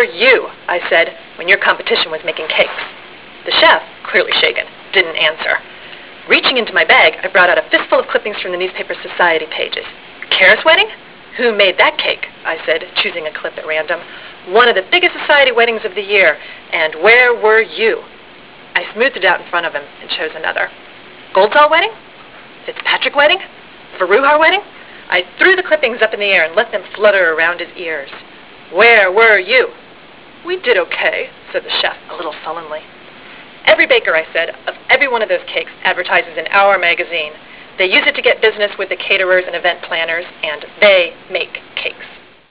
were you, I said, when your competition was making cakes? The chef, clearly shaken, didn't answer. Reaching into my bag, I brought out a fistful of clippings from the newspaper society pages. Kara's wedding? Who made that cake? I said, choosing a clip at random. One of the biggest society weddings of the year. And where were you? I smoothed it out in front of him and chose another. Goldsall wedding? Fitzpatrick wedding? Verruhar wedding? I threw the clippings up in the air and let them flutter around his ears. Where were you? We did okay, said the chef, a little sullenly. Every baker, I said, of every one of those cakes advertises in our magazine. They use it to get business with the caterers and event planners, and they make cakes.